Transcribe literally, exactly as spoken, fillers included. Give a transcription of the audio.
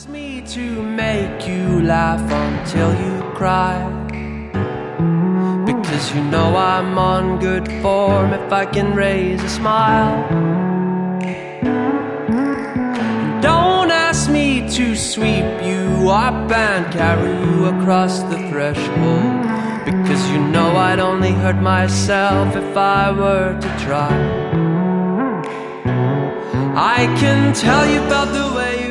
ask me to make you laugh until you cry, because you know I'm on good form if I can raise a smile. Don't ask me to sweep you up and carry you across the threshold, because you know I'd only hurt myself if I were to try. I can tell you about the way